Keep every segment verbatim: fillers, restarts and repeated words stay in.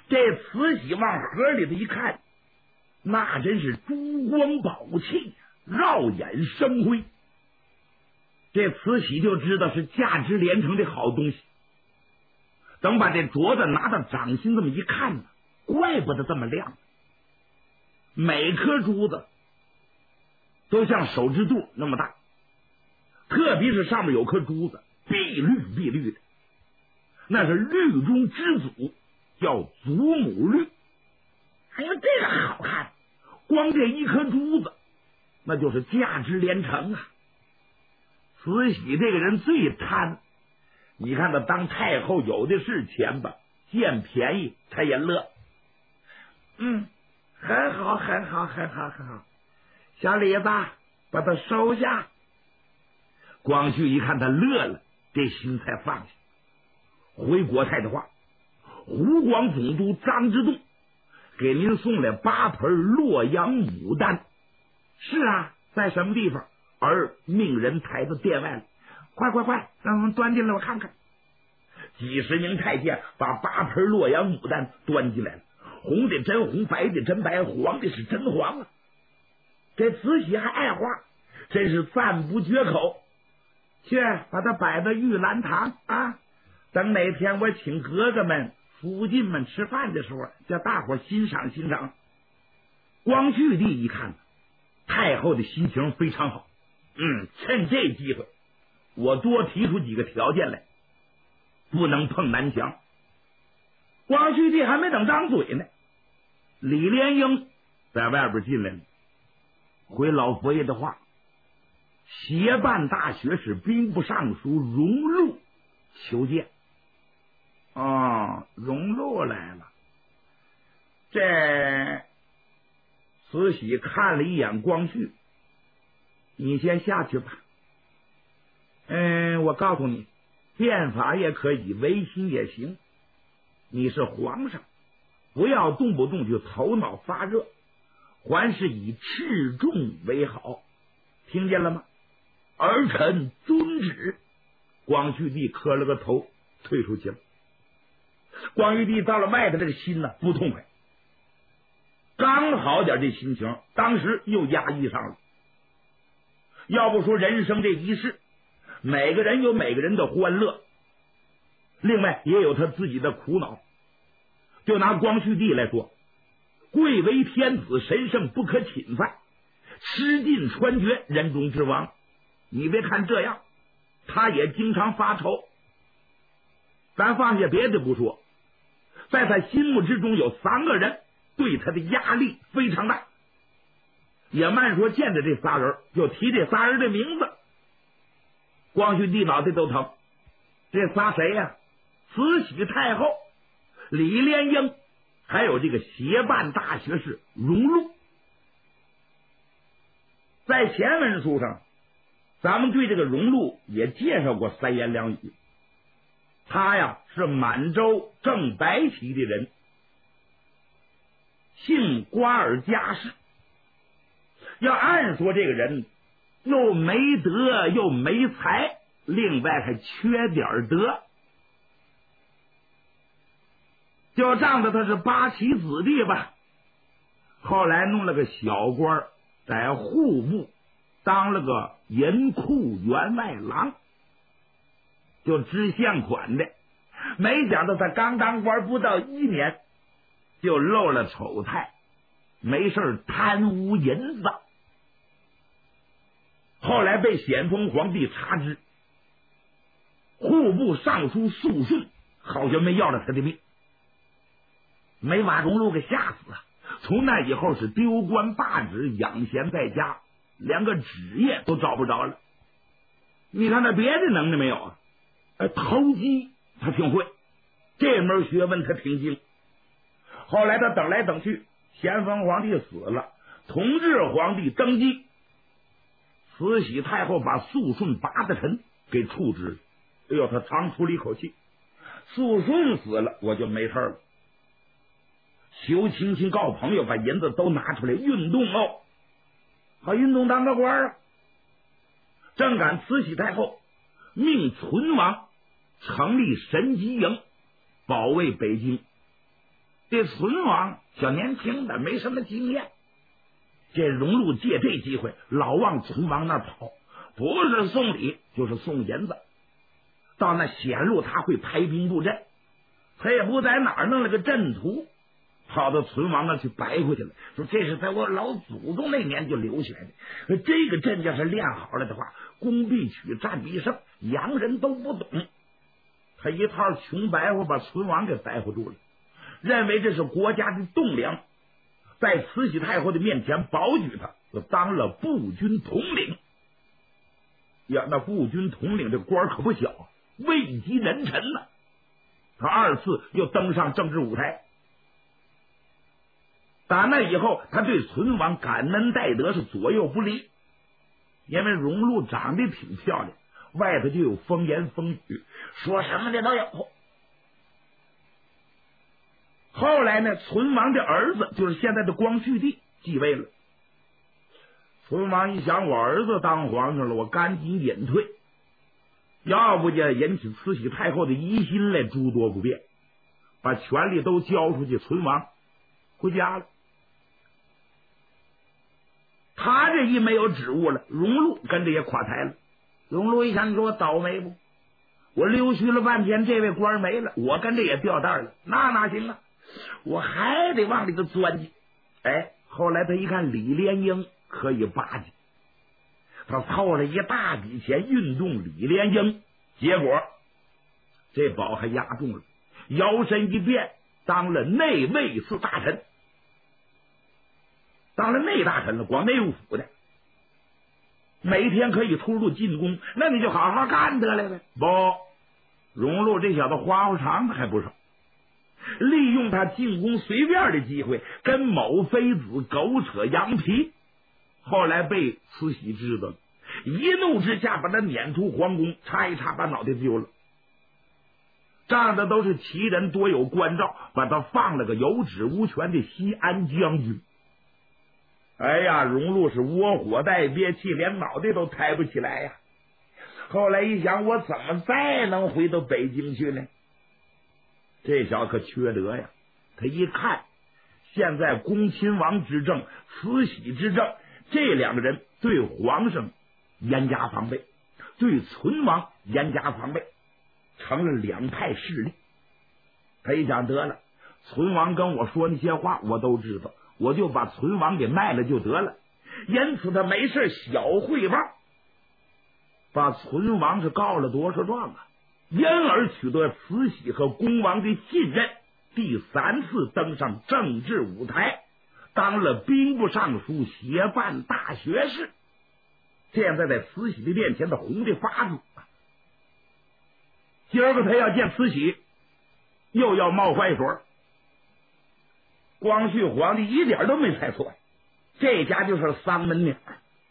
这慈禧往盒里头一看，那真是珠光宝气，耀眼生辉。这慈禧就知道是价值连城的好东西。等把这镯子拿到掌心这么一看呢，怪不得这么亮。每颗珠子都像手指肚那么大，特别是上面有颗珠子，碧绿碧绿的，那是绿中之祖，叫祖母绿。哎呀，这个好看，光这一颗珠子那就是价值连城啊。慈禧这个人最贪，你看他当太后有的是钱吧，见便宜他也乐。嗯，很好很好很好很好，小李子把它收下。光绪一看他乐了，这心才放下。回国泰的话，湖广总督张之洞给您送来八盆洛阳牡丹。是啊，在什么地方？而命人抬到殿外了，快快快，让我们端进来我看看。几十名太监把八盆洛阳牡丹端进来了，红的真红，白的真白，黄的是真黄啊！这慈禧还爱花，真是赞不绝口。去把它摆到玉兰堂啊！等哪天我请格格们、福晋们吃饭的时候，叫大伙欣赏欣赏。光绪帝一看，太后的心情非常好。嗯，趁这机会，我多提出几个条件来，不能碰南墙。光绪帝还没等张嘴呢，李莲英在外边进来了，回老佛爷的话，协办大学士兵部尚书荣禄求见。哦，荣禄来了。这慈禧看了一眼光绪，你先下去吧。嗯，我告诉你，变法也可以，维新也行。你是皇上，不要动不动就头脑发热，还是以示众为好，听见了吗？儿臣遵旨。光绪帝磕了个头，退出去了。光绪帝到了外头，这个心呢不痛快，刚好点这心情，当时又压抑上了。要不说人生这一世，每个人有每个人的欢乐，另外也有他自己的苦恼。就拿光绪帝来说，贵为天子，神圣不可侵犯，吃尽穿绝，人中之王。你别看这样，他也经常发愁。咱放下别的不说，在他心目之中有三个人对他的压力非常大。也慢说见着这仨人就提这仨人的名字，光绪帝脑袋都疼。这仨谁呀？慈禧太后、李莲英，还有这个协办大学士荣禄。在前文书上，咱们对这个荣禄也介绍过三言两语。他呀是满洲正白旗的人，姓瓜尔佳氏。要按说这个人又没德又没才，另外还缺点德，就仗着他是八旗子弟吧。后来弄了个小官，在户部当了个银库员外郎，就知现款的。没想到他刚当官不到一年，就露了丑态，没事贪污银子。后来被咸丰皇帝查知，户部尚书肃顺好像没要了他的命，没把荣禄给吓死啊！从那以后是丢官罢职，养闲在家，连个职业都找不着了。你看他别的能耐没有啊？呃，投机他挺会，这门学问他挺精。后来他等来等去，咸丰皇帝死了，同治皇帝登基，慈禧太后把肃顺拔得臣给处置了。哎呦，他长出了一口气，肃顺死了我就没事了。求亲戚告朋友，把银子都拿出来运动哦，好运动当个官啊。正赶慈禧太后命存亡成立神机营，保卫北京。 这存王小年轻的没什么经验，这荣禄借这机会老往存王那跑，不是送礼就是送银子，到那显露他会排兵布阵，他也不在哪儿弄了个阵图，跑到存王那去摆回去了，说这是在我老祖宗那年就留下来的，这个阵要是练好了的话，攻必取，战必胜，洋人都不懂。他一套穷白话把存王给白活住了，认为这是国家的栋梁，在慈禧太后的面前保举他，就当了步军统领。呀，那步军统领这官可不小，位极人臣呢。他二次又登上政治舞台。打那以后，他对存王感恩戴德，是左右不离。因为荣禄长得挺漂亮，外头就有风言风语，说什么的都有。后来呢，存王的儿子就是现在的光绪帝继位了。存王一想，我儿子当皇上了，我赶紧隐退，要不就引起慈禧太后的疑心来，诸多不便，把权力都交出去，存王回家了。他这一没有职务了，荣禄跟着也垮台了。荣禄一想，你说我倒霉不？我溜须了半天，这位官没了，我跟着也掉蛋了，那哪行啊？我还得往里头钻去。哎，后来他一看李莲英可以巴结，他凑了一大笔钱运动李莲英，结果这宝还押中了，摇身一变当了内卫司大臣，当了内大臣了，光内务府的，每天可以出入进宫，那你就好好干得了呗。不，荣禄这小子花花肠子还不少，利用他进宫随便的机会跟某妃子狗扯羊皮，后来被慈禧知道了，一怒之下把他撵出皇宫，插一插把脑袋丢了。仗的都是奇人多有关照，把他放了个有职无权的西安将军。哎呀，荣禄是窝火带憋气，连脑袋都抬不起来呀。后来一想，我怎么再能回到北京去呢？这小子可缺德呀！他一看现在恭亲王之政、慈禧之政，这两个人对皇上严加防备，对存王严加防备，成了两派势力。他一想，得了，存王跟我说那些话我都知道，我就把存王给卖了就得了。因此他没事小汇报，把存王是告了多少状啊，因而取得慈禧和恭王的信任，第三次登上政治舞台，当了兵部尚书、协办大学士。现在在慈禧的面前，他红的发紫。今儿个他要见慈禧，又要冒坏水。光绪皇帝一点都没猜错，这家就是丧门鸟。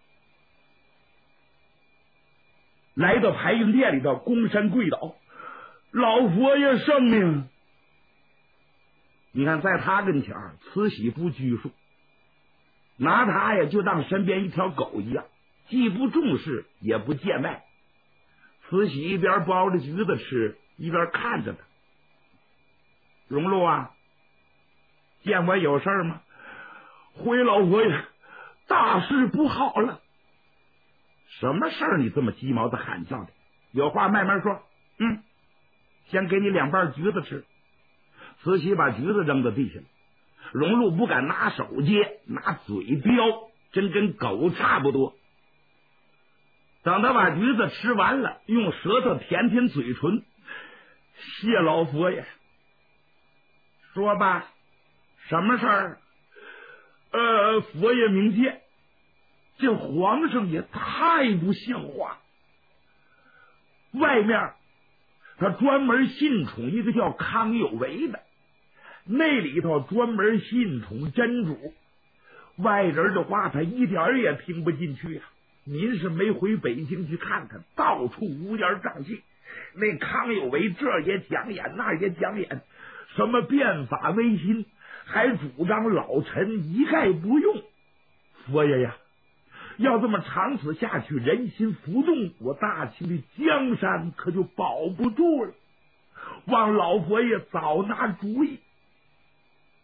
来到排云殿里头，躬身跪倒，老佛爷圣命。你看，在他跟前，慈禧不拘束，拿他呀就当身边一条狗一样，既不重视也不见外。慈禧一边包着橘子吃，一边看着他。荣禄啊，见我有事吗？回老佛爷，大事不好了。什么事儿？你这么鸡毛的喊叫的？有话慢慢说。嗯，先给你两瓣橘子吃。慈禧把橘子扔到地下了，荣禄不敢拿手接，拿嘴叼，真跟狗差不多。等他把橘子吃完了，用舌头舔舔嘴唇，谢老佛爷。说吧，什么事儿？呃，佛爷明鉴，这皇上也太不像话。外面他专门信宠一个叫康有为的，那里头专门信宠真主，外人的话他一点也听不进去啊。您是没回北京去看看，到处乌烟瘴气。那康有为这也讲演，那也讲演，什么变法维新，还主张老臣一概不用。佛爷呀，要这么长此下去，人心浮动，我大清的江山可就保不住了。望老佛爷早拿主意。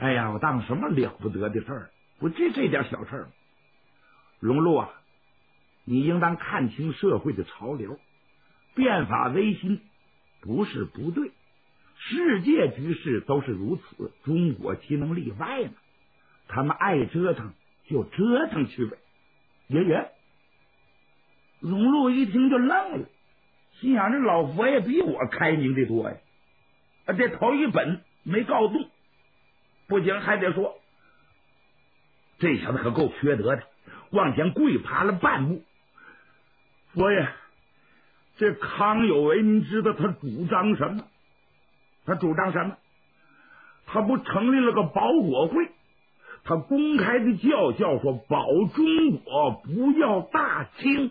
哎呀，我当什么了不得的事儿？不，这这点小事儿。荣禄啊，你应当看清社会的潮流，变法维新不是不对，世界局势都是如此，中国岂能例外呢？他们爱折腾就折腾去呗。爷爷，荣禄一听就愣了，心想这老佛爷比我开明的多呀，这头一本没告动，不行还得说，这小子可够缺德的，往前跪爬了半步。佛爷，这康有为您知道他主张什么？他主张什么？他不成立了个保国会，他公开的叫嚣说保中国不要大清。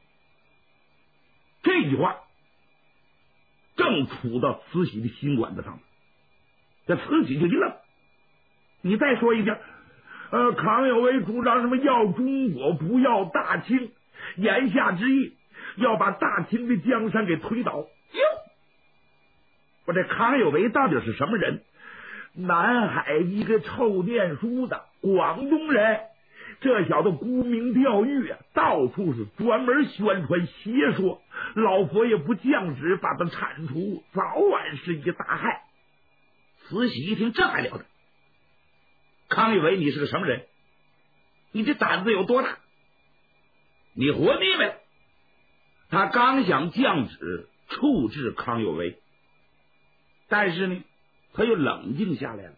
这句话正杵到慈禧的心管子上了，这慈禧就一愣，你再说一遍。呃，康有为主张什么要中国不要大清，言下之意要把大清的江山给推倒。哟，我这康有为到底是什么人？南海一个臭念书的广东人，这小子沽名钓誉，到处是专门宣传邪说，老佛爷不降旨把他铲除，早晚是一大害。慈禧一听，这还了得？康有为你是个什么人？你这胆子有多大？你活腻歪了！他刚想降旨处置康有为，但是呢他又冷静下来了。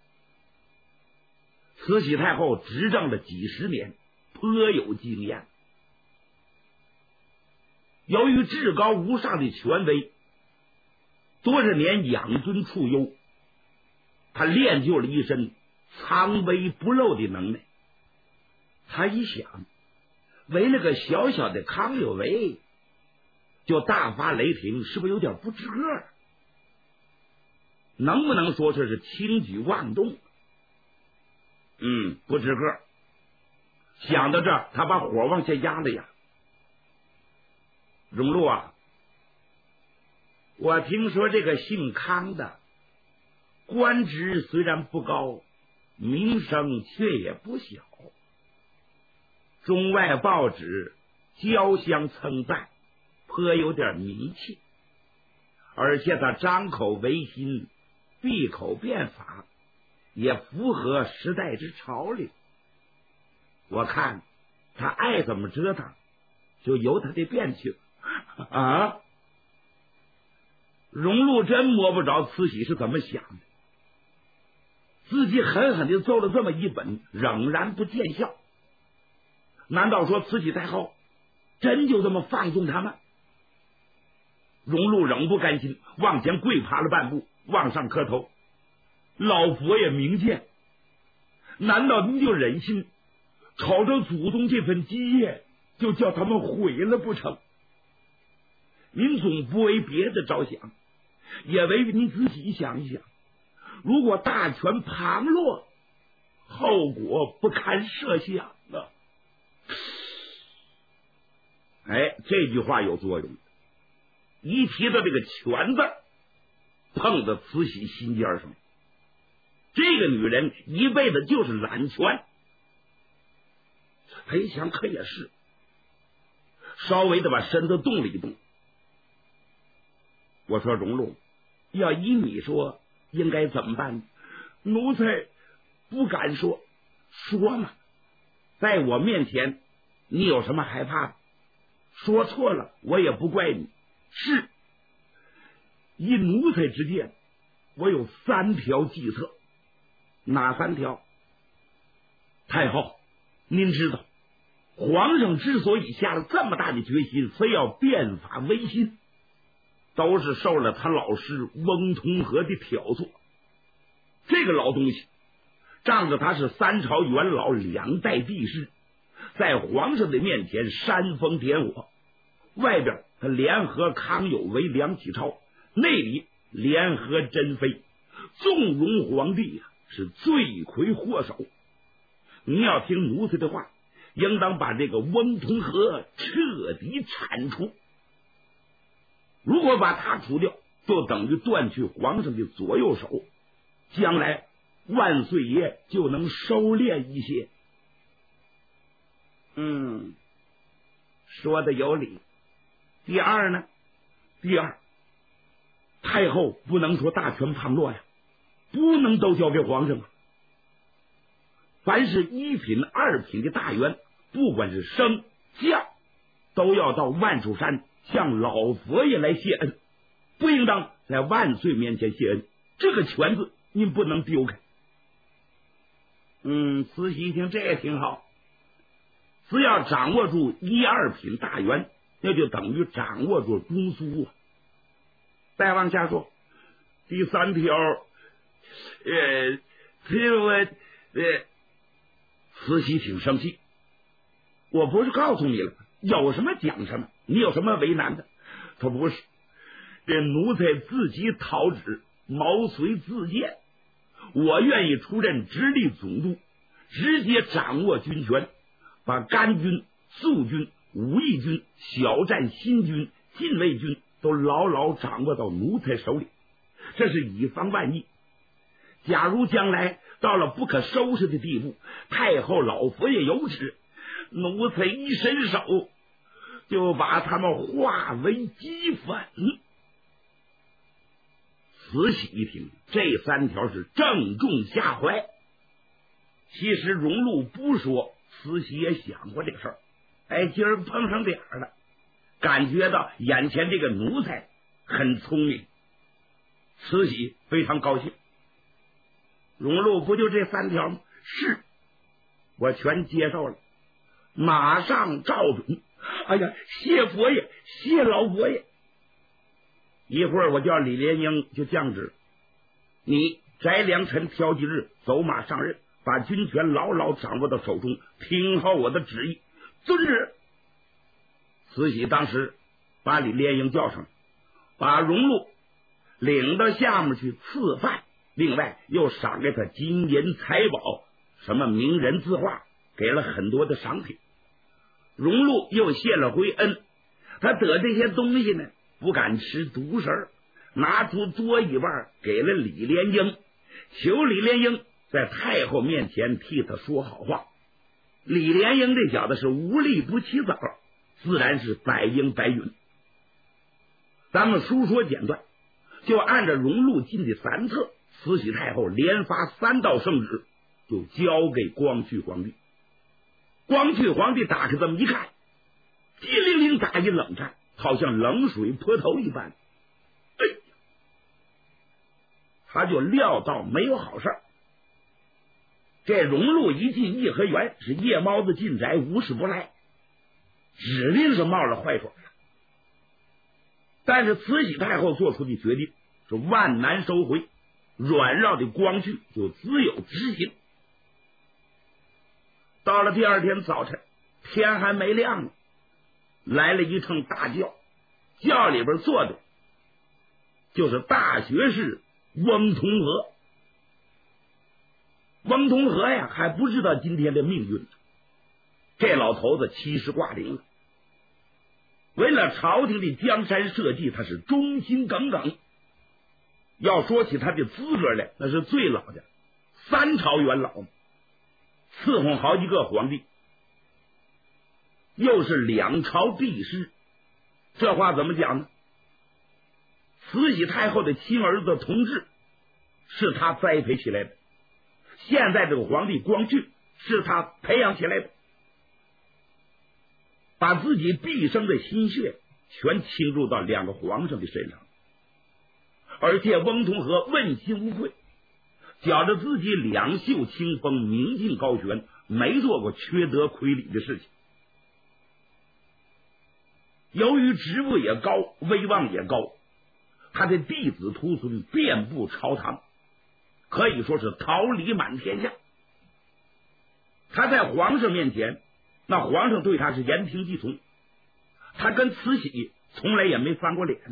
慈禧太后执政了几十年，颇有经验，由于至高无上的权威，多少年养尊处优，他练就了一身藏微不露的能耐。他一想，为了个小小的康有为就大发雷霆，是不是有点不值个儿？能不能说这是轻举妄动？嗯，不值个儿。想到这儿，他把火往下压了压。荣禄啊，我听说这个姓康的官职虽然不高，名声却也不小，中外报纸交相称赞，颇有点名气，而且他张口为新，闭口变法，也符合时代之潮流。我看他爱怎么折腾，就由他的便去啊！荣禄真摸不着慈禧是怎么想的，自己狠狠的奏了这么一本，仍然不见效。难道说慈禧太后真就这么放纵他们？荣禄仍不甘心，往前跪爬了半步，往上磕头：老佛爷明鉴，难道您就忍心朝着祖宗这份基业就叫他们毁了不成？您总不为别的着想，也为您自己想一想，如果大权旁落，后果不堪设想啊！哎，这句话有作用，一提到这个权字，碰到慈禧心尖上。这个女人一辈子就是揽权。他一想，可也是，稍微的把身子动了一动。我说荣禄，要依你说，应该怎么办？奴才不敢说。说嘛，在我面前，你有什么害怕的？说错了，我也不怪你。是，以奴才之见，我有三条计策。哪三条？太后，您知道，皇上之所以下了这么大的决心，非要变法维新，都是受了他老师翁同龢的挑唆。这个老东西仗着他是三朝元老，两代帝师，在皇上的面前煽风点火，外边他联合康有为、梁启超，内里联合珍妃，纵容皇帝呀、啊，是罪魁祸首。你要听奴才的话，应当把这个翁同龢彻底铲除。如果把他除掉，就等于断去皇上的左右手，将来万岁爷就能收敛一些。嗯，说的有理。第二呢？第二，太后不能说大权旁落呀，不能都交给皇上啊。凡是一品、二品的大员，不管是升降，都要到万寿山向老佛爷来谢恩，不应当在万岁面前谢恩。这个权字您不能丢开。嗯，慈禧一听这也挺好，只要掌握住一二品大员，那就等于掌握住中枢啊。再往下说，第三条，呃，这我呃，慈禧挺生气。我不是告诉你了，有什么讲什么，你有什么为难的？他不是，这奴才自己讨旨，毛遂自荐，我愿意出任直隶总督，直接掌握军权，把甘军、肃军、武义军、小战新军、禁卫军都牢牢掌握到奴才手里，这是以防万一。假如将来到了不可收拾的地步，太后老佛爷有旨，奴才一伸手就把他们化为齑粉。慈禧一听，这三条是正中下怀。其实荣禄不说，慈禧也想过这个事儿。哎，今儿碰上点儿了，感觉到眼前这个奴才很聪明，慈禧非常高兴。荣禄不就这三条吗？是，我全接受了，马上照准。哎呀，谢佛爷，谢老佛爷。一会儿我叫李莲英就降旨，你翟良辰挑吉日走马上任，把军权牢牢掌握到手中，听候我的旨意。遵旨。慈禧当时把李莲英叫上，把荣禄领到下面去赐饭，另外又赏给他金银财宝，什么名人字画，给了很多的赏品。荣禄又谢了回恩，他得这些东西呢，不敢吃独食，拿出多一半给了李莲英，求李莲英在太后面前替他说好话。李莲英这小子是无利不起早，自然是百应百允。咱们书说简短，就按照荣禄进的三策，慈禧太后连发三道圣旨，就交给光绪皇帝。光绪皇帝打开这么一看，激灵灵打一冷战，好像冷水泼头一般。哎，他就料到没有好事。这荣禄一进颐和园，是夜猫子进宅，无事不来，指定是冒了坏水了。但是慈禧太后做出的决定是万难收回，软绕的光绪就只有执行。到了第二天早晨，天还没亮呢，来了一乘大轿，轿里边坐的就是大学士翁同龢。翁同龢呀，还不知道今天的命运，这老头子七十挂零了，为了朝廷的江山社稷，他是忠心耿耿。要说起他的资格来，那是最老的，三朝元老，伺候好几个皇帝，又是两朝帝师。这话怎么讲呢？慈禧太后的亲儿子同治是他栽培起来的，现在这个皇帝光绪是他培养起来的，把自己毕生的心血全倾注到两个皇上的身上，而且翁同龢问心无愧，觉得自己两袖清风，明镜高悬，没做过缺德亏礼的事情。由于职务也高，威望也高，他的弟子徒孙遍布朝堂，可以说是桃李满天下。他在皇上面前，那皇上对他是言听计从，他跟慈禧从来也没翻过脸。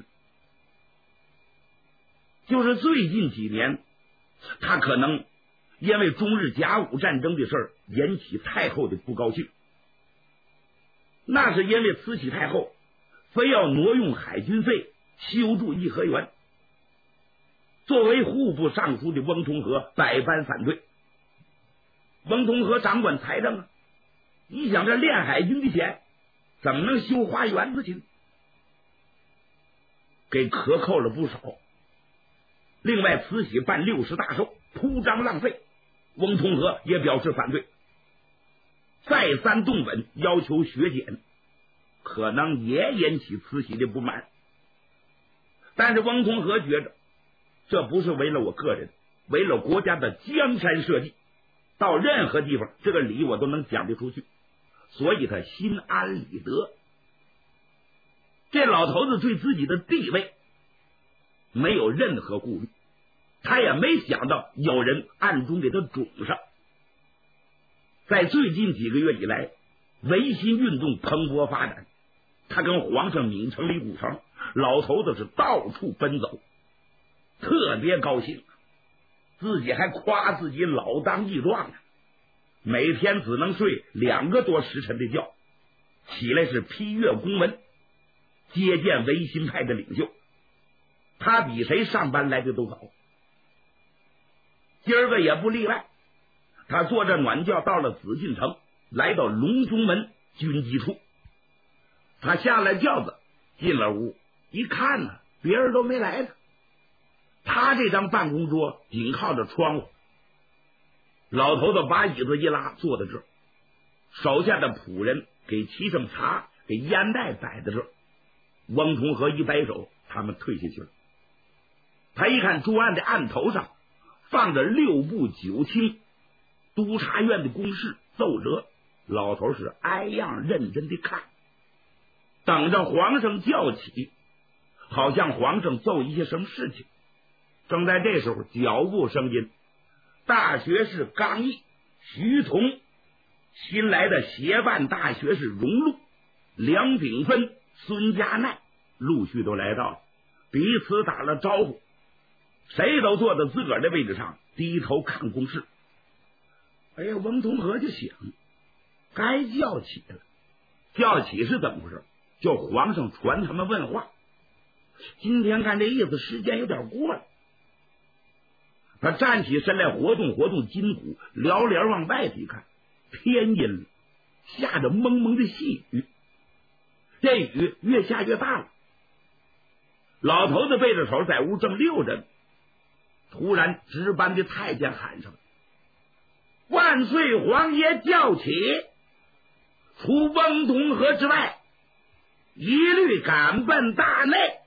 就是最近几年，他可能因为中日甲午战争的事儿引起太后的不高兴，那是因为慈禧太后非要挪用海军费修筑颐和园， 作为户部尚书的翁同龢百般反对。翁同龢掌管财政啊，你想这练海军的钱怎么能修花园子去？给克扣了不少。另外，慈禧办六十大寿，铺张浪费，翁同龢也表示反对，再三动稳，要求削减，可能也引起慈禧的不满。但是翁同龢觉着这不是为了我个人，为了国家的江山社稷，到任何地方这个理我都能讲得出去，所以他心安理得。这老头子对自己的地位没有任何顾虑，他也没想到有人暗中给他种上。在最近几个月以来，维新运动蓬勃发展，他跟皇上拧成了一股绳，老头子是到处奔走，特别高兴，自己还夸自己老当益壮呢。每天只能睡两个多时辰的觉，起来是批阅公文，接见维新派的领袖，他比谁上班来的都早。今儿个也不例外，他坐着暖轿到了紫禁城，来到隆中门军机处。他下了轿子，进了屋，一看呢，别人都没来呢。他这张办公桌紧靠着窗户，老头子把椅子一拉，坐在这儿，手下的仆人给沏上茶，给烟袋摆在这儿。翁同龢一摆手，他们退下去了。他一看桌案的案头上放着六部九卿督察院的公事奏折，老头是挨样认真的看，等着皇上叫起，好像皇上奏一些什么事情。正在这时候，脚步声音，大学士刚毅、徐同，新来的协办大学士荣禄、梁炳芬、孙家鼐陆续都来到了，彼此打了招呼，谁都坐在自个儿的位置上，低头看公事。哎呀，翁同龢就想，该叫起了。叫起是怎么回事？叫皇上传他们问话。今天看这意思，时间有点过了。他站起身来，活动活动筋骨，撩帘往外头一看，天阴了，下着蒙蒙的细雨，这雨越下越大了。老头子背着手在屋正溜着，突然值班的太监喊上：“万岁皇爷叫起！除翁同龢之外，一律赶奔大内。”